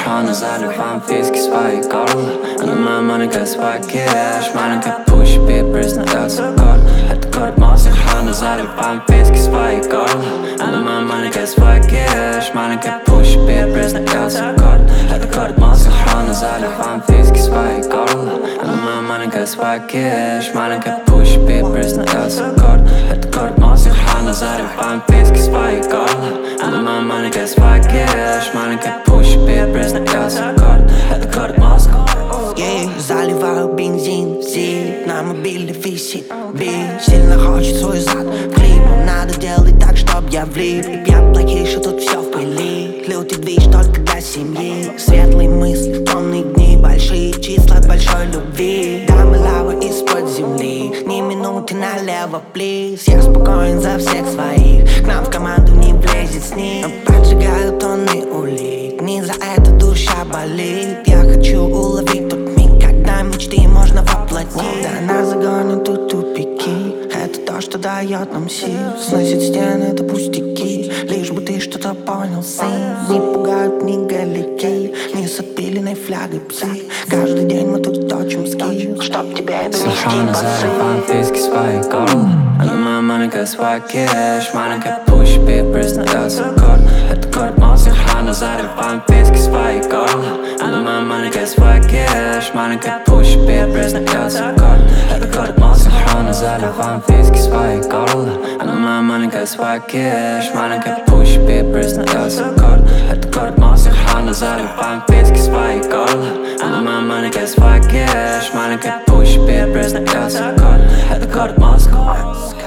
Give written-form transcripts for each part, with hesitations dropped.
охраны заливаем виски свои горло. Она моя маленькая свой кеш, маленькая пусть признается город. Это город моей охраны заливаем виски свои горло. Она моя маленькая свой кеш, маленькая пусть признается город. Это город моей охраны заливаем виски свои горло. Она моя маленькая свой кеш, маленькая пусть признается город. Это город моей охраны заливаем виски свои горло. Она моя маленькая свой кеш, маленькая пусть признается город. Это город Москва. Заливаю бензин, сидит на мобильный висит. Сильно хочет свой зад в клип, но надо делать так, чтоб я влип. И я плохий, что тут все в пыли. Лютый движ только для семьи. Светлые мысли, темные дни, большие числа от большой любви. Дамы лава из-под земли, ни минуты налево, плиз. Я спокоен за всех своих, к нам в команду не влезет с ним. Поджигаю тонны улик, не за это душа болит. Я хочу уловить тот миг, когда мечты можно воплотить. Да нас загонят тут тупики, это то, что дает нам сил. Сносит стены, это пустяки, лишь бы ты что-то понял, сын. Не пугают ни галики, ни с отпиленной флягой псы. Каждый день мы тут точим скид, чтоб тебе донести посыл. Виски свои горло. Она моя маленькая свой кеш, маленькая пусть признается город. Это город моей охраны заливаем виски свои горло. Она моя маленькая свой кеш, маленькая пусть признается город. Это город моей охраны заливаем виски свои горло. Она моя маленькая свой кеш, маленькая пусть признается город. Это город моей охраны заливаем виски свои горло. Она моя маленькая свой кеш, маленькая пусть признается город. Это город Москва.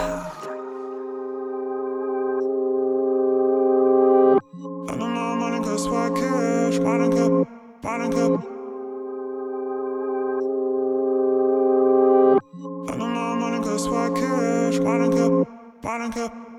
Она моя маленькая свой кеш, маленькая. Она моя маленькая свой кеш, маленькая.